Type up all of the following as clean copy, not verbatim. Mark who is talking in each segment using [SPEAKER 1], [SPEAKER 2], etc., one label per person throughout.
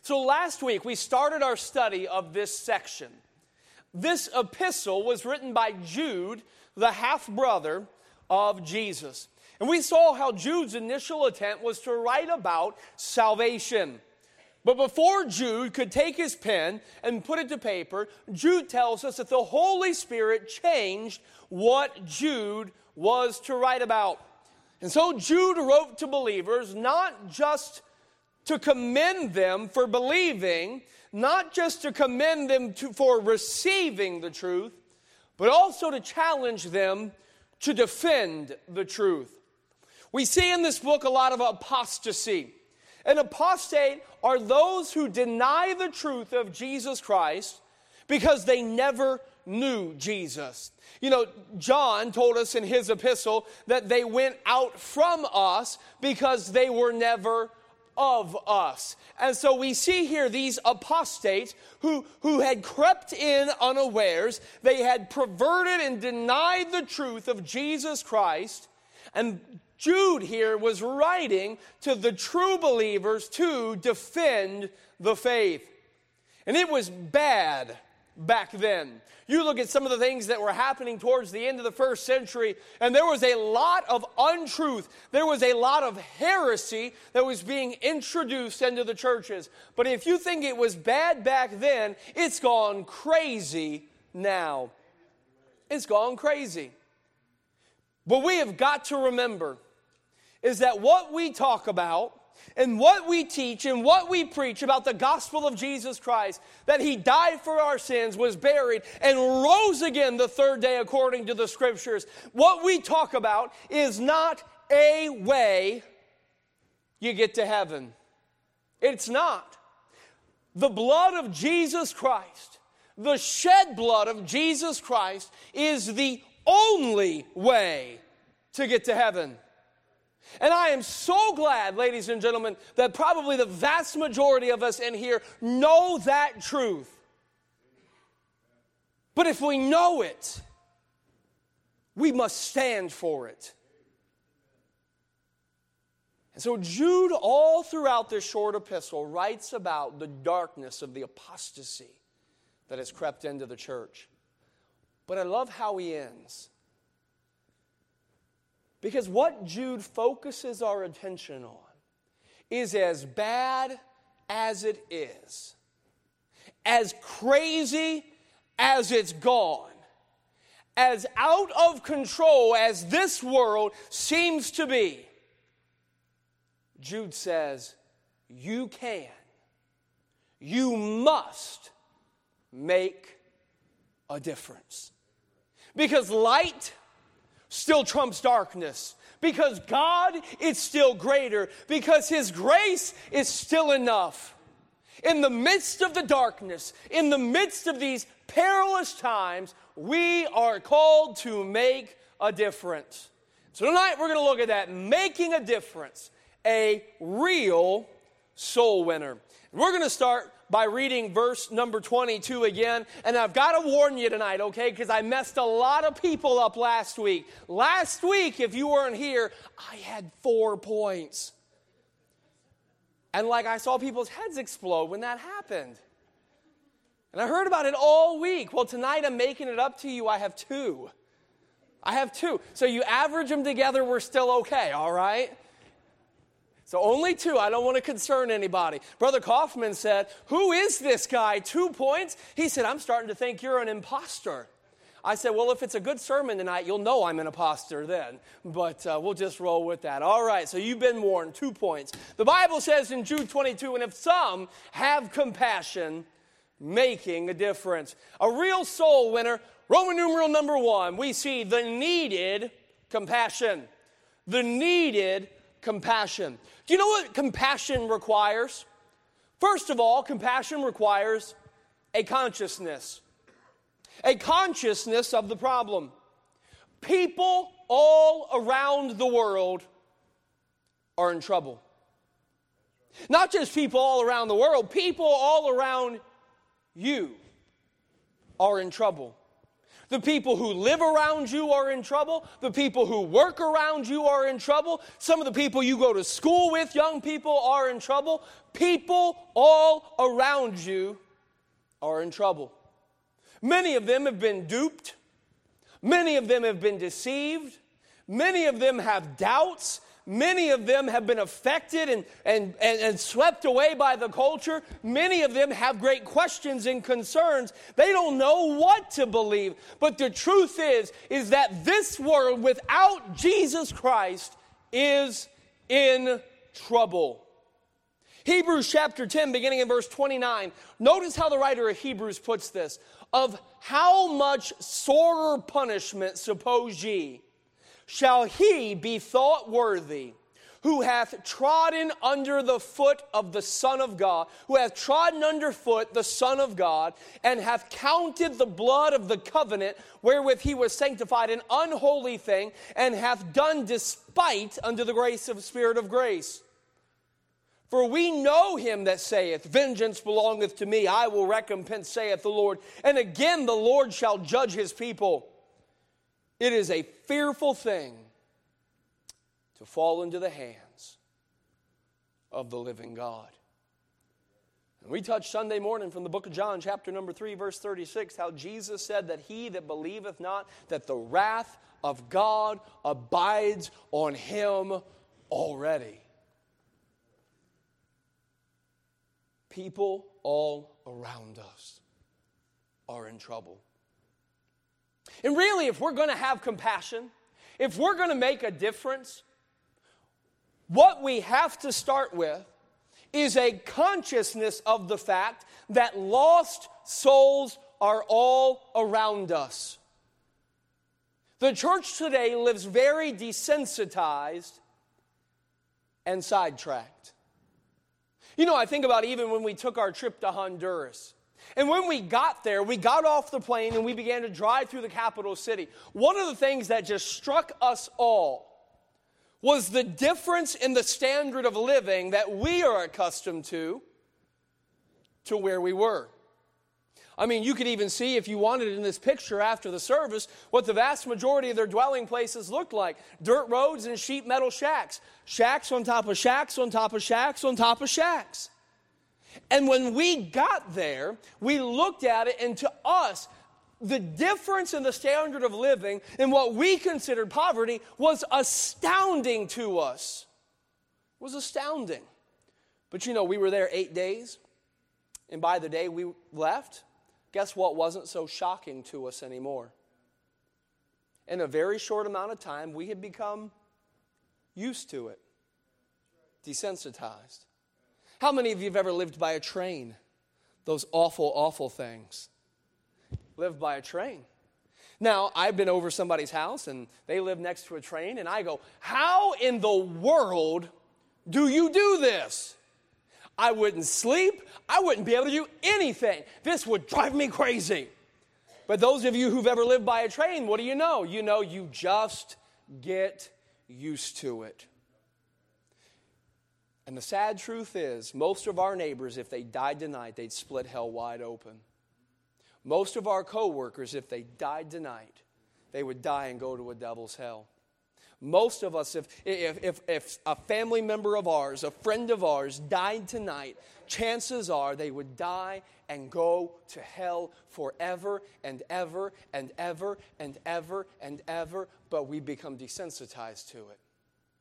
[SPEAKER 1] So last week we started our study of this section. This epistle was written by Jude, the half-brother of Jesus. And we saw how Jude's initial attempt was to write about salvation. But before Jude could take his pen and put it to paper, Jude tells us that the Holy Spirit changed what Jude was to write about. And so Jude wrote to believers not just to commend them for believing, not just to commend them for receiving the truth, but also to challenge them to defend the truth. We see in this book a lot of apostasy. An apostate are those who deny the truth of Jesus Christ because they never knew Jesus. You know, John told us in his epistle that they went out from us because they were never of us. And so we see here these apostates who had crept in unawares. They had perverted and denied the truth of Jesus Christ. And Jude here was writing to the true believers to defend the faith. And it was bad back then. You look at some of the things that were happening towards the end of the first century, and there was a lot of untruth. There was a lot of heresy that was being introduced into the churches. But if you think it was bad back then, it's gone crazy now. It's gone crazy. But we have got to remember is that what we talk about and what we teach and what we preach about the gospel of Jesus Christ, that He died for our sins, was buried, and rose again the third day according to the Scriptures. What we talk about is not a way you get to heaven. It's not. The blood of Jesus Christ, the shed blood of Jesus Christ, is the only way to get to heaven. And I am so glad, ladies and gentlemen, that probably the vast majority of us in here know that truth. But if we know it, we must stand for it. And so Jude, all throughout this short epistle, writes about the darkness of the apostasy that has crept into the church. But I love how he ends. Because what Jude focuses our attention on is as bad as it is, as crazy as it's gone, as out of control as this world seems to be. Jude says, you must make a difference. Because light still trumps darkness. Because God is still greater. Because His grace is still enough. In the midst of the darkness, in the midst of these perilous times, we are called to make a difference. So tonight we're going to look at that, making a difference, a real soul winner. We're going to start by reading verse number 22 again. And I've got to warn you tonight, okay, because I messed a lot of people up last week. Last week, if you weren't here, I had 4 points. And I saw people's heads explode when that happened. And I heard about it all week. Well, tonight I'm making it up to you. I have 2. So you average them together, we're still okay, all right? So only 2. I don't want to concern anybody. Brother Kaufman said, who is this guy? 2 points? He said, I'm starting to think you're an imposter. I said, well, if it's a good sermon tonight, you'll know I'm an imposter then. But we'll just roll with that. All right, so you've been warned. 2 points. The Bible says in Jude 22, and if some have compassion, making a difference. A real soul winner, Roman numeral number 1, we see the needed compassion. The needed compassion. Do you know what compassion requires? First of all, compassion requires a consciousness. A consciousness of the problem. People all around the world are in trouble. Not just people all around the world, people all around you are in trouble. The people who live around you are in trouble. The people who work around you are in trouble. Some of the people you go to school with, young people, are in trouble. People all around you are in trouble. Many of them have been duped. Many of them have been deceived. Many of them have doubts. Many of them have been affected and swept away by the culture. Many of them have great questions and concerns. They don't know what to believe. But the truth is that this world without Jesus Christ is in trouble. Hebrews chapter 10, beginning in verse 29. Notice how the writer of Hebrews puts this. Of how much sorer punishment, suppose ye, shall he be thought worthy, who hath trodden under the foot of the Son of God, who hath trodden underfoot the Son of God, and hath counted the blood of the covenant wherewith he was sanctified an unholy thing, and hath done despite unto the grace of Spirit of grace. For we know him that saith, vengeance belongeth to me, I will recompense, saith the Lord. And again the Lord shall judge his people. It is a fearful thing to fall into the hands of the living God. And we touched Sunday morning from the book of John, chapter number 3, verse 36, how Jesus said that he that believeth not, that the wrath of God abides on him already. People all around us are in trouble. And really, if we're going to have compassion, if we're going to make a difference, what we have to start with is a consciousness of the fact that lost souls are all around us. The church today lives very desensitized and sidetracked. You know, I think about even when we took our trip to Honduras. And when we got there, we got off the plane and we began to drive through the capital city. One of the things that just struck us all was the difference in the standard of living that we are accustomed to where we were. I mean, you could even see, if you wanted, in this picture after the service, what the vast majority of their dwelling places looked like. Dirt roads and sheet metal shacks. Shacks on top of shacks on top of shacks on top of shacks. And when we got there, we looked at it, and to us, the difference in the standard of living and what we considered poverty was astounding to us. It was astounding. But you know, we were there 8 days, and by the day we left, guess what wasn't so shocking to us anymore? In a very short amount of time, we had become used to it, desensitized. How many of you have ever lived by a train? Those awful, awful things. Lived by a train. Now, I've been over somebody's house, and they live next to a train, and I go, how in the world do you do this? I wouldn't sleep. I wouldn't be able to do anything. This would drive me crazy. But those of you who've ever lived by a train, what do you know? You know, you just get used to it. And the sad truth is, most of our neighbors, if they died tonight, they'd split hell wide open. Most of our coworkers, if they died tonight, they would die and go to a devil's hell. Most of us, if a family member of ours, a friend of ours died tonight, chances are they would die and go to hell forever and ever and ever and ever and ever, but we become desensitized to it.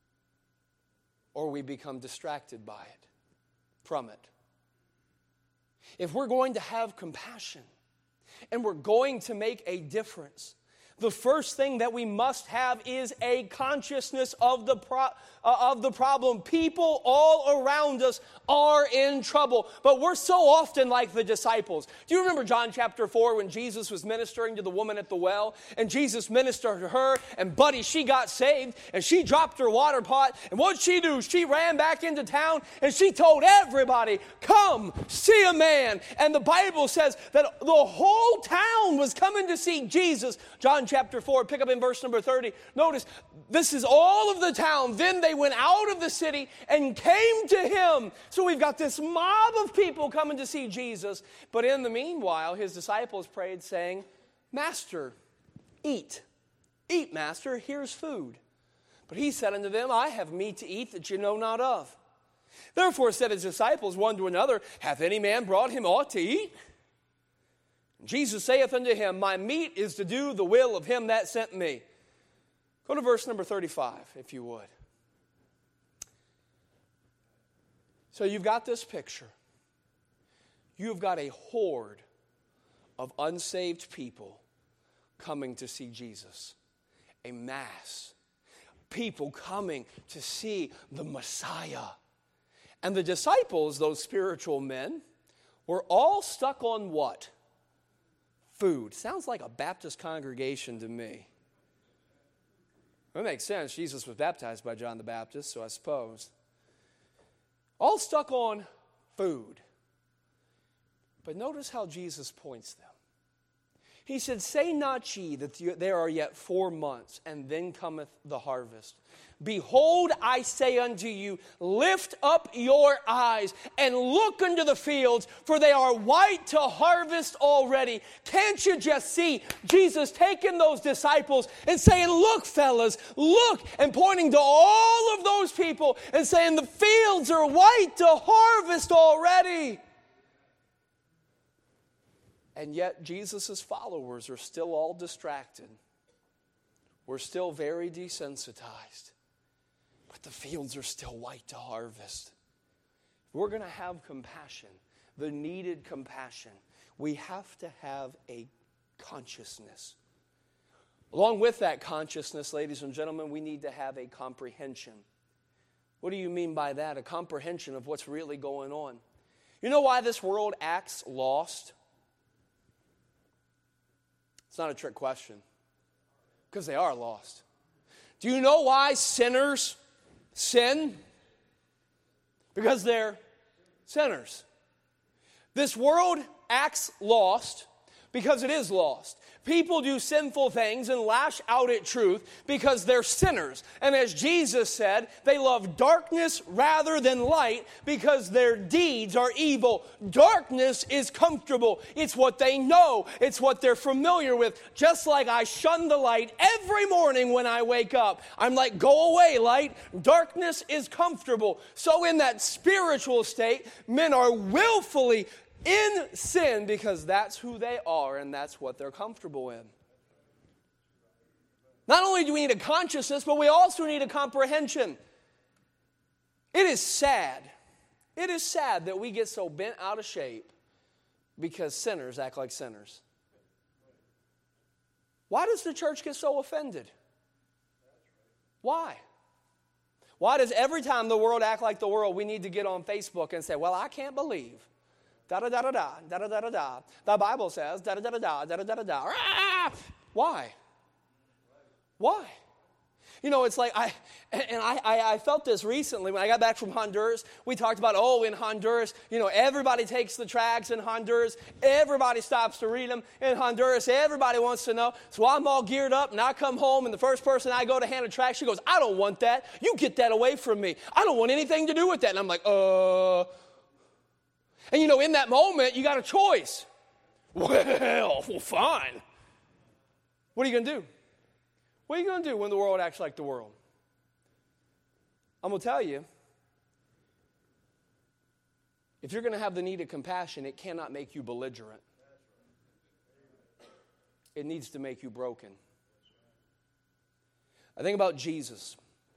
[SPEAKER 1] Or we become distracted by it, from it. If we're going to have compassion and we're going to make a difference, the first thing that we must have is a consciousness of the problem. People all around us are in trouble, but we're so often like the disciples. Do you remember John chapter 4 when Jesus was ministering to the woman at the well? And Jesus ministered to her, and buddy, she got saved, and she dropped her water pot, and what'd she do? She ran back into town, and she told everybody, come, see a man. And the Bible says that the whole town was coming to see Jesus. John chapter 4, pick up in verse number 30. Notice, this is all of the town. Then they went out of the city and came to him. So we've got this mob of people coming to see Jesus. But in the meanwhile, his disciples prayed, saying, Master, Eat. Eat, master, here's food. But he said unto them, I have meat to eat that you know not of. Therefore said his disciples one to another, Hath any man brought him aught to eat? And Jesus saith unto him, My meat is to do the will of him that sent me. Go to verse number 35, if you would. So you've got this picture. You've got a horde of unsaved people coming to see Jesus. A mass. People coming to see the Messiah. And the disciples, those spiritual men, were all stuck on what? Food. Sounds like a Baptist congregation to me. That makes sense. Jesus was baptized by John the Baptist, so I suppose. All stuck on food. But notice how Jesus points them. He said, Say not ye that there are yet 4 months, and then cometh the harvest. Behold, I say unto you, lift up your eyes and look into the fields, for they are white to harvest already. Can't you just see Jesus taking those disciples and saying, Look, fellas, look, and pointing to all of those people and saying, the fields are white to harvest already. And yet Jesus' followers are still all distracted. We're still very desensitized. But the fields are still white to harvest. We're going to have compassion, the needed compassion. We have to have a consciousness. Along with that consciousness, ladies and gentlemen, we need to have a comprehension. What do you mean by that? A comprehension of what's really going on. You know why this world acts lost? It's not a trick question. Because they are lost. Do you know why sinners sin? Because they're sinners. This world acts lost because it is lost. People do sinful things and lash out at truth because they're sinners. And as Jesus said, they love darkness rather than light because their deeds are evil. Darkness is comfortable. It's what they know. It's what they're familiar with. Just like I shun the light every morning when I wake up. I'm like, go away, light. Darkness is comfortable. So in that spiritual state, men are willfully in sin because that's who they are and that's what they're comfortable in. Not only do we need a consciousness, but we also need a comprehension. It is sad. It is sad that we get so bent out of shape because sinners act like sinners. Why does the church get so offended? Why? Why does every time the world act like the world, we need to get on Facebook and say, well, I can't believe da-da-da-da-da, da-da-da-da-da. The Bible says da-da-da-da-da, da-da-da-da-da. Why? Why? You know, it's like, I felt this recently when I got back from Honduras. We talked about, in Honduras, everybody takes the tracts in Honduras. Everybody stops to read them in Honduras. Everybody wants to know. So I'm all geared up, and I come home, and the first person I go to hand a tract, she goes, I don't want that. You get that away from me. I don't want anything to do with that. And I'm like, And in that moment, you got a choice. Well, fine. What are you going to do? What are you going to do when the world acts like the world? I'm going to tell you, if you're going to have the need of compassion, it cannot make you belligerent. It needs to make you broken. I think about Jesus.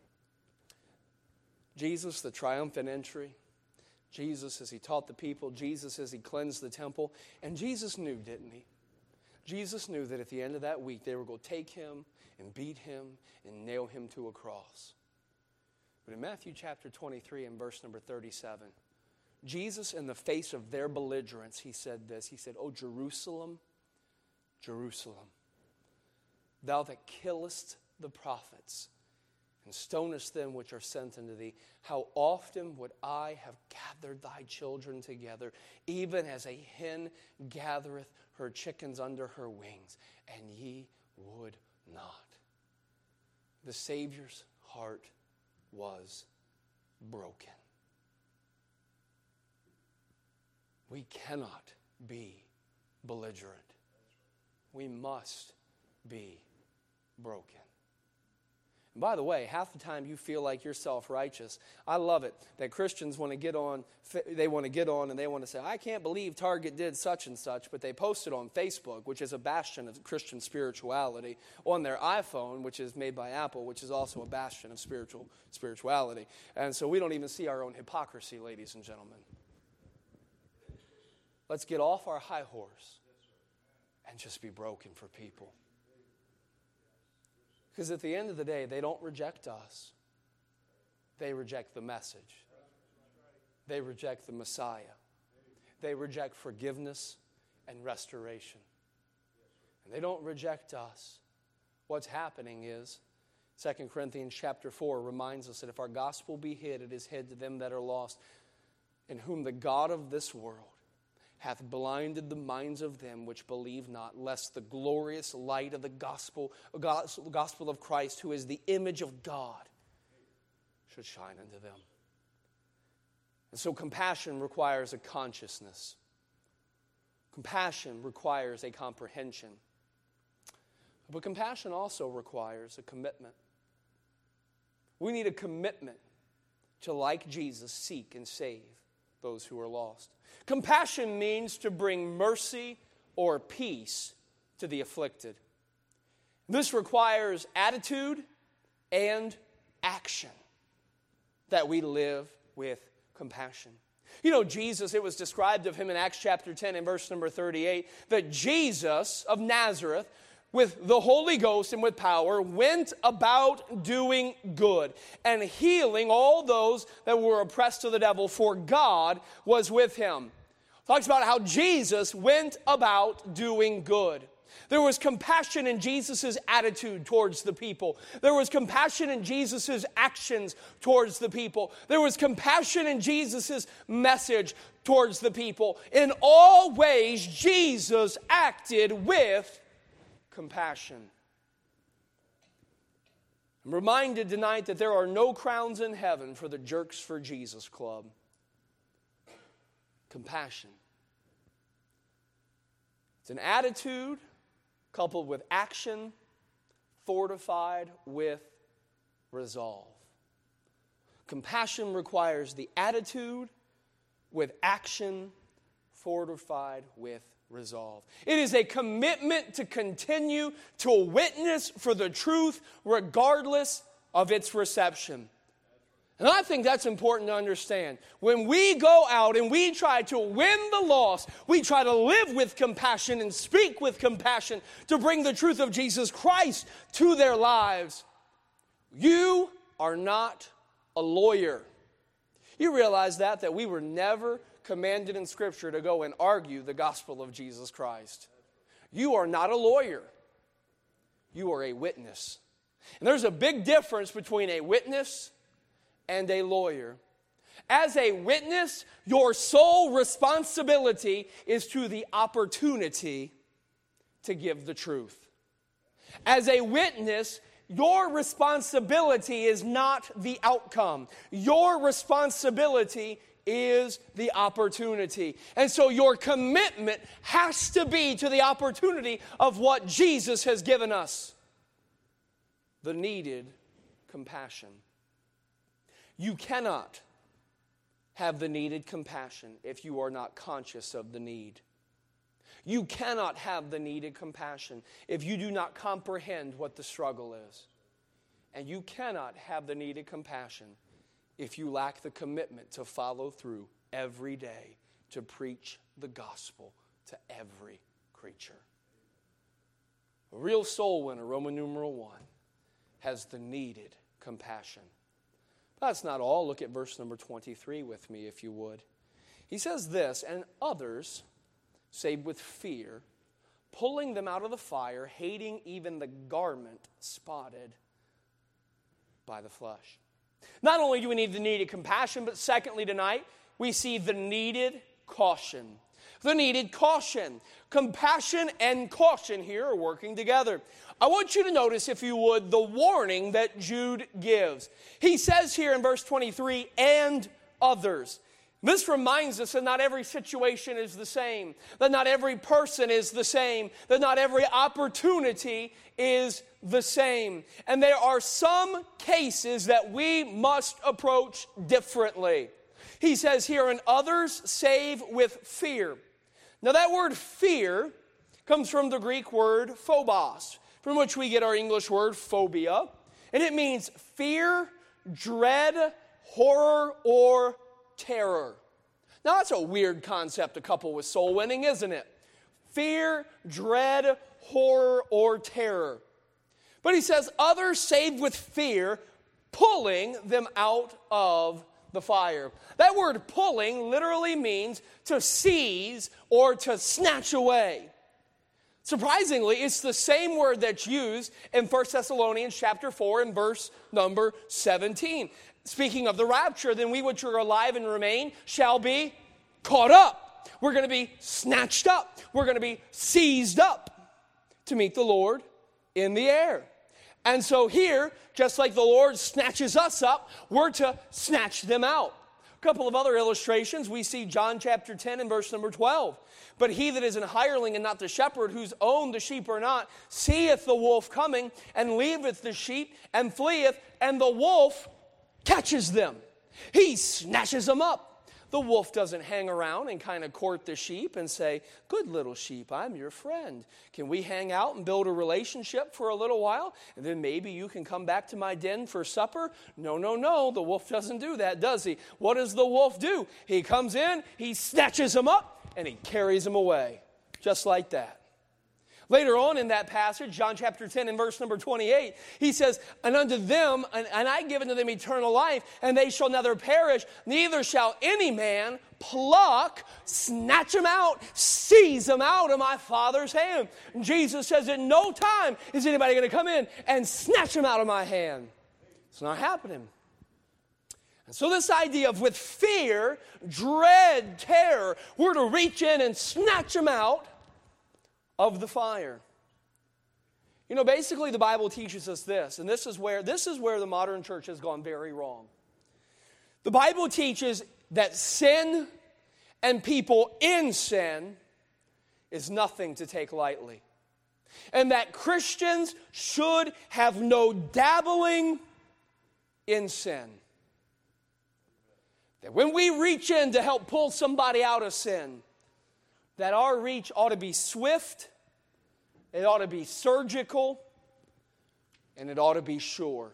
[SPEAKER 1] Jesus, the triumphant entry. Jesus as he taught the people, Jesus as he cleansed the temple. And Jesus knew, didn't he? Jesus knew that at the end of that week, they were going to take him and beat him and nail him to a cross. But in Matthew chapter 23 and verse number 37, Jesus, in the face of their belligerence, he said this. He said, O Jerusalem, Jerusalem, thou that killest the prophets and stonest them which are sent unto thee, how often would I have gathered thy children together, even as a hen gathereth her chickens under her wings, and ye would not. The Savior's heart was broken. We cannot be belligerent. We must be broken. And by the way, half the time you feel like you're self-righteous. I love it that Christians want to get on and they want to say, I can't believe Target did such and such, but they post it on Facebook, which is a bastion of Christian spirituality, on their iPhone, which is made by Apple, which is also a bastion of spirituality. And so we don't even see our own hypocrisy, ladies and gentlemen. Let's get off our high horse and just be broken for people. Because at the end of the day, they don't reject us. They reject the message. They reject the Messiah. They reject forgiveness and restoration. And they don't reject us. What's happening is, 2 Corinthians chapter 4 reminds us that if our gospel be hid, it is hid to them that are lost, in whom the God of this world hath blinded the minds of them which believe not, lest the glorious light of the gospel of Christ, who is the image of God, should shine unto them. And so compassion requires a consciousness. Compassion requires a comprehension. But compassion also requires a commitment. We need a commitment to, like Jesus, seek and save those who are lost. Compassion means to bring mercy or peace to the afflicted. This requires attitude and action, that we live with compassion. You know, Jesus, it was described of him in Acts chapter 10 and verse number 38, that Jesus of Nazareth, with the Holy Ghost and with power, went about doing good and healing all those that were oppressed of the devil, for God was with him. Talks about how Jesus went about doing good. There was compassion in Jesus' attitude towards the people. There was compassion in Jesus' actions towards the people. There was compassion in Jesus' message towards the people. In all ways, Jesus acted with compassion. I'm reminded tonight that there are no crowns in heaven for the Jerks for Jesus Club. Compassion. It's an attitude coupled with action, fortified with resolve. Compassion requires the attitude with action, fortified with resolve. It is a commitment to continue to witness for the truth regardless of its reception. And I think that's important to understand. When we go out and we try to win the lost, we try to live with compassion and speak with compassion to bring the truth of Jesus Christ to their lives. You are not a lawyer. You realize that we were never commanded in Scripture to go and argue the gospel of Jesus Christ. You are not a lawyer. You are a witness. And there's a big difference between a witness and a lawyer. As a witness, your sole responsibility is to the opportunity to give the truth. As a witness, your responsibility is not the outcome. Your responsibility is the opportunity. And so your commitment has to be to the opportunity of what Jesus has given us. The needed compassion. You cannot have the needed compassion if you are not conscious of the need. You cannot have the needed compassion if you do not comprehend what the struggle is. And you cannot have the needed compassion if you lack the commitment to follow through every day to preach the gospel to every creature. A real soul winner, Roman numeral 1, has the needed compassion. That's not all. Look at verse number 23 with me, if you would. He says this, and others, save with fear, pulling them out of the fire, hating even the garment spotted by the flesh. Not only do we need the needed compassion, but secondly tonight, we see the needed caution. The needed caution. Compassion and caution here are working together. I want you to notice, if you would, the warning that Jude gives. He says here in verse 23, and others. This reminds us that not every situation is the same, that not every person is the same, that not every opportunity is the same. And there are some cases that we must approach differently. He says here, and others save with fear. Now that word fear comes from the Greek word phobos, from which we get our English word phobia. And it means fear, dread, horror, or terror. Now that's a weird concept to couple with soul winning, isn't it? Fear, dread, horror, or terror. But he says, others save with fear, pulling them out of the fire. That word pulling literally means to seize or to snatch away. Surprisingly, it's the same word that's used in 1 Thessalonians chapter 4 and verse number 17. Speaking of the rapture, then we which are alive and remain shall be caught up. We're going to be snatched up. We're going to be seized up to meet the Lord in the air. And so here, just like the Lord snatches us up, we're to snatch them out. A couple of other illustrations. We see John chapter 10 and verse number 12. But he that is an hireling and not the shepherd, whose own the sheep are not, seeth the wolf coming, and leaveth the sheep, and fleeth, and the wolf catches them. He snatches them up. The wolf doesn't hang around and kind of court the sheep and say, good little sheep, I'm your friend. Can we hang out and build a relationship for a little while? And then maybe you can come back to my den for supper? No, no, no. The wolf doesn't do that, does he? What does the wolf do? He comes in, he snatches them up, and he carries them away. Just like that. Later on in that passage, John chapter 10 and verse number 28, he says, and unto them, and I give unto them eternal life, and they shall neither perish, neither shall any man pluck, snatch them out, seize them out of my Father's hand. And Jesus says at no time is anybody going to come in and snatch them out of my hand. It's not happening. And so this idea of with fear, dread, terror, we're to reach in and snatch them out of the fire. You know, basically the Bible teaches us this, and this is where the modern church has gone very wrong. The Bible teaches that sin and people in sin is nothing to take lightly. And that Christians should have no dabbling in sin. That when we reach in to help pull somebody out of sin, that our reach ought to be swift, it ought to be surgical, and it ought to be sure.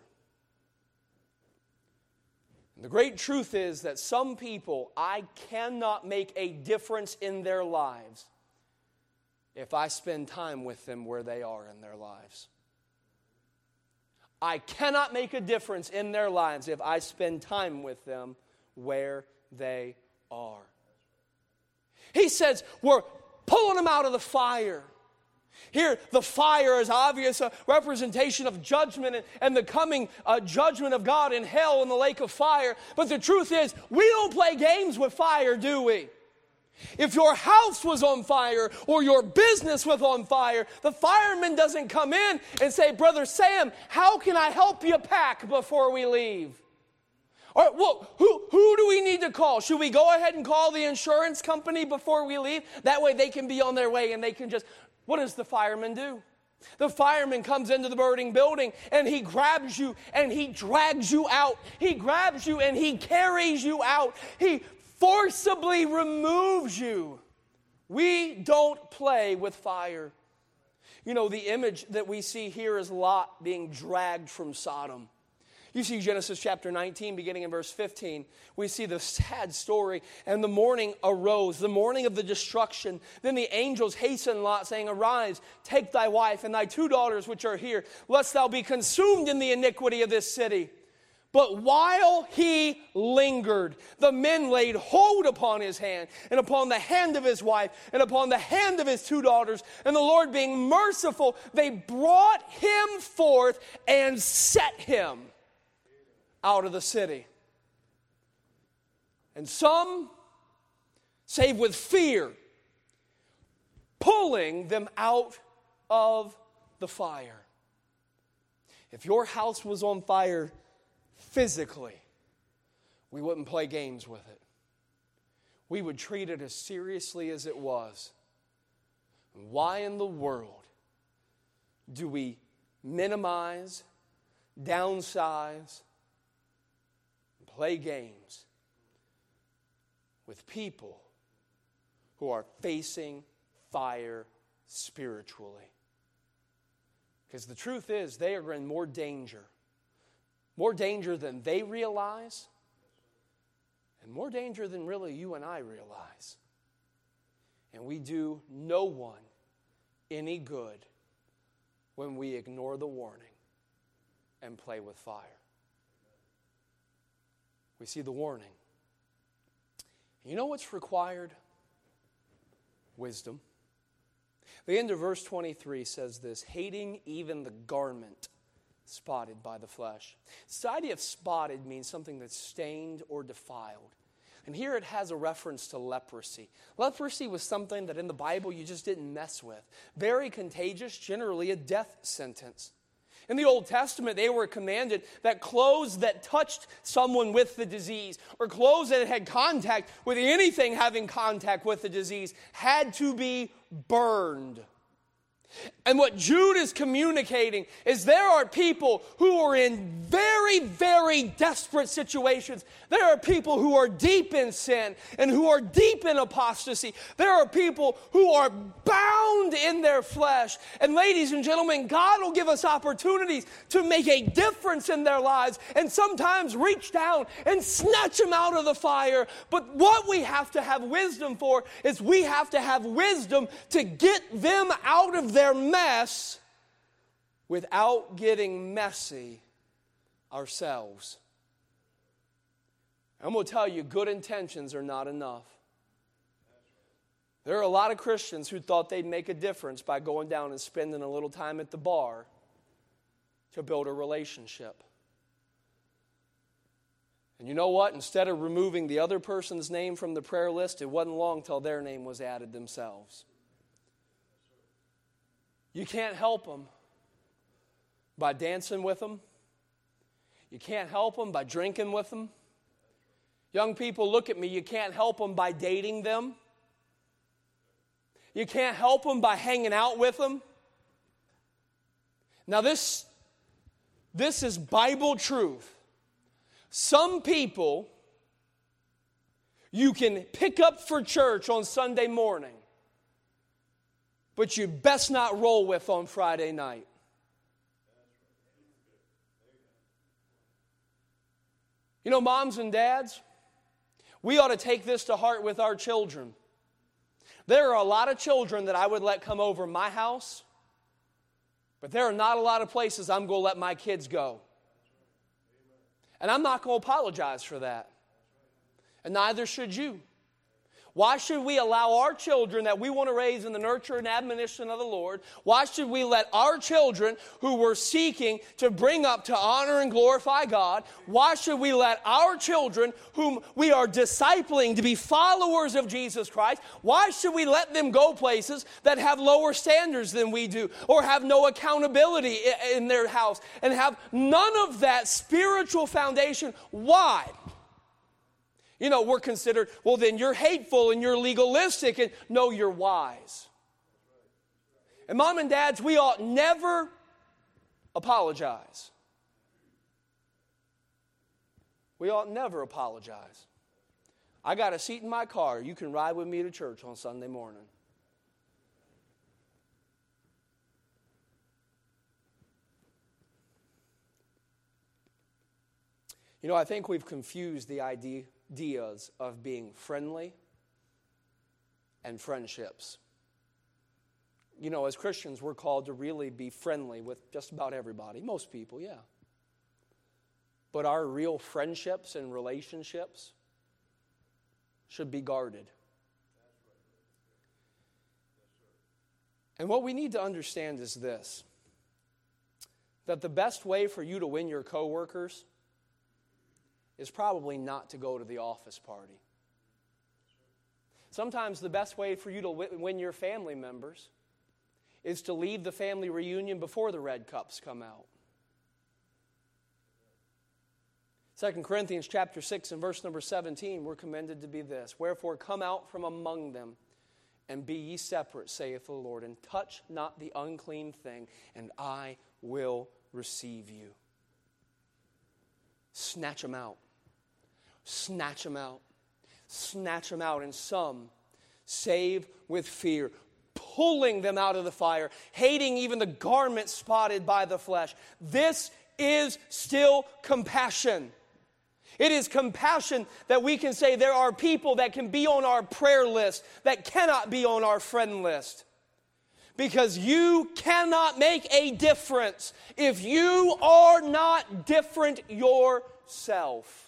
[SPEAKER 1] And the great truth is that some people, I cannot make a difference in their lives if I spend time with them where they are in their lives. I cannot make a difference in their lives if I spend time with them where they are. He says, we're pulling them out of the fire. Here, the fire is obvious a representation of judgment and the coming judgment of God in hell in the lake of fire. But the truth is, we don't play games with fire, do we? If your house was on fire or your business was on fire, the fireman doesn't come in and say, Brother Sam, how can I help you pack before we leave? All right, well, who do we need to call? Should we go ahead and call the insurance company before we leave? That way they can be on their way and they can just... What does the fireman do? The fireman comes into the burning building and he grabs you and he drags you out. He grabs you and he carries you out. He forcibly removes you. We don't play with fire. You know, the image that we see here is Lot being dragged from Sodom. You see Genesis chapter 19, beginning in verse 15. We see the sad story. And the morning arose, the morning of the destruction. Then the angels hastened Lot, saying, Arise, take thy wife and thy 2 daughters which are here, lest thou be consumed in the iniquity of this city. But while he lingered, the men laid hold upon his hand, and upon the hand of his wife, and upon the hand of his 2 daughters. And the Lord being merciful, they brought him forth and set him out of the city. And some save with fear, pulling them out of the fire. If your house was on fire physically, we wouldn't play games with it. we would treat it as seriously as it was. Why in the world do we minimize, downsize, play games with people who are facing fire spiritually? Because the truth is, they are in more danger than they realize, and more danger than really you and I realize. And we do no one any good when we ignore the warning and play with fire. We see the warning. You know what's required? Wisdom. The end of verse 23 says this, hating even the garment spotted by the flesh. The idea of spotted means something that's stained or defiled. And here it has a reference to leprosy. Leprosy was something that in the Bible you just didn't mess with. Very contagious, generally a death sentence. In the Old Testament, they were commanded that clothes that touched someone with the disease, or clothes that had contact with anything having contact with the disease, had to be burned. And what Jude is communicating is there are people who are in very, very desperate situations. There are people who are deep in sin and who are deep in apostasy. There are people who are bound in their flesh. And ladies and gentlemen, God will give us opportunities to make a difference in their lives and sometimes reach down and snatch them out of the fire. But what we have to have wisdom for is we have to have wisdom to get them out of their mess without getting messy ourselves. I'm going to tell you, good intentions are not enough. There are a lot of Christians who thought they'd make a difference by going down and spending a little time at the bar to build a relationship. And you know what? Instead of removing the other person's name from the prayer list, it wasn't long till their name was added themselves. You can't help them by dancing with them. You can't help them by drinking with them. Young people, look at me. You can't help them by dating them. You can't help them by hanging out with them. Now this is Bible truth. Some people you can pick up for church on Sunday morning, but you best not roll with on Friday night. You know, moms and dads, we ought to take this to heart with our children. There are a lot of children that I would let come over my house, but there are not a lot of places I'm going to let my kids go. And I'm not going to apologize for that. And neither should you. Why should we allow our children that we want to raise in the nurture and admonition of the Lord, why should we let our children who we're seeking to bring up to honor and glorify God, why should we let our children whom we are discipling to be followers of Jesus Christ, why should we let them go places that have lower standards than we do or have no accountability in their house and have none of that spiritual foundation? Why? You know, we're considered, well, then you're hateful and you're legalistic. And no, you're wise. And mom and dads, we ought never apologize. We ought never apologize. I got a seat in my car. You can ride with me to church on Sunday morning. You know, I think we've confused the ideas of being friendly and friendships. You know, as Christians, we're called to really be friendly with just about everybody. Most people, yeah. But our real friendships and relationships should be guarded. And what we need to understand is this, that the best way for you to win your coworkers is probably not to go to the office party. Sometimes the best way for you to win your family members is to leave the family reunion before the red cups come out. 2 Corinthians chapter 6 and verse number 17, we're commended to be this. Wherefore come out from among them, and be ye separate, saith the Lord, and touch not the unclean thing, and I will receive you. Snatch them out. Snatch them out. Snatch them out. And some save with fear, pulling them out of the fire, hating even the garment spotted by the flesh. This is still compassion. It is compassion that we can say there are people that can be on our prayer list that cannot be on our friend list. Because you cannot make a difference if you are not different yourself.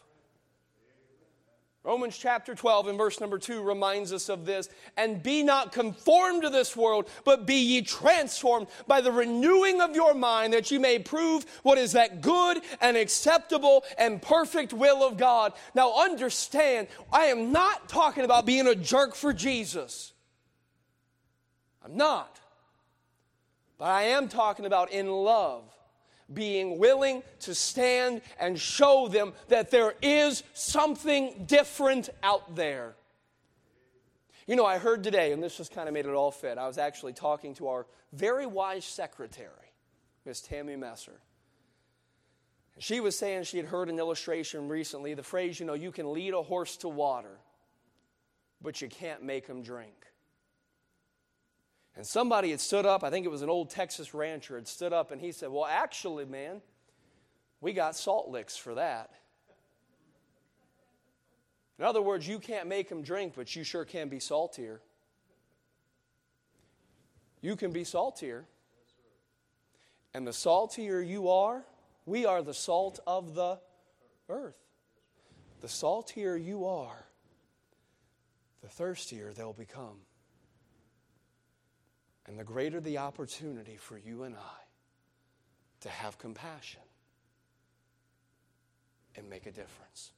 [SPEAKER 1] Romans chapter 12 and verse number 2 reminds us of this. And be not conformed to this world, but be ye transformed by the renewing of your mind, that you may prove what is that good and acceptable and perfect will of God. Now understand, I am not talking about being a jerk for Jesus. I'm not. But I am talking about in love, being willing to stand and show them that there is something different out there. You know, I heard today, and this just kind of made it all fit. I was actually talking to our very wise secretary, Miss Tammy Messer. And she was saying she had heard an illustration recently, the phrase, you can lead a horse to water, but you can't make him drink. And somebody had stood up, I think it was an old Texas rancher, had stood up and he said, well, actually, man, we got salt licks for that. In other words, you can't make them drink, but you sure can be saltier. You can be saltier. And the saltier you are, we are the salt of the earth. The saltier you are, the thirstier they'll become. And the greater the opportunity for you and I to have compassion and make a difference.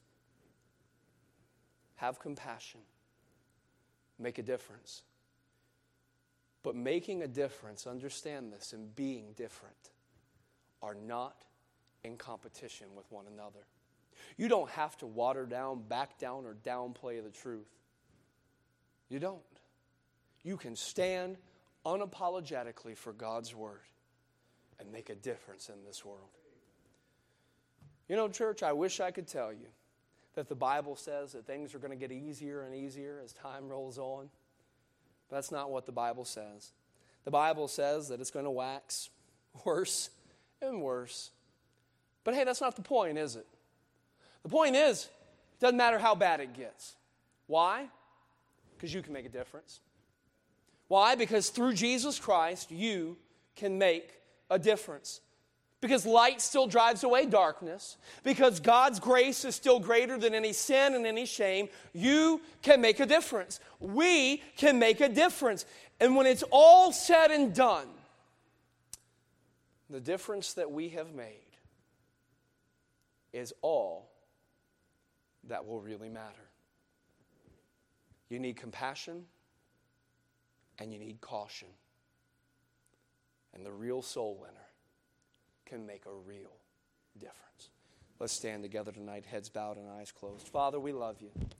[SPEAKER 1] Have compassion. Make a difference. But making a difference, understand this, and being different are not in competition with one another. You don't have to water down, back down, or downplay the truth. You don't. You can stand unapologetically for God's word and make a difference in this world. Church, I wish I could tell you that the Bible says that things are going to get easier and easier as time rolls on. But that's not what the Bible says. The Bible says that it's going to wax worse and worse. But hey, that's not the point, is it? The point is, it doesn't matter how bad it gets. Why? Because you can make a difference. Why? Because through Jesus Christ, you can make a difference. Because light still drives away darkness. Because God's grace is still greater than any sin and any shame. You can make a difference. We can make a difference. And when it's all said and done, the difference that we have made is all that will really matter. You need compassion. And you need caution. And the real soul winner can make a real difference. Let's stand together tonight, heads bowed and eyes closed. Father, we love you.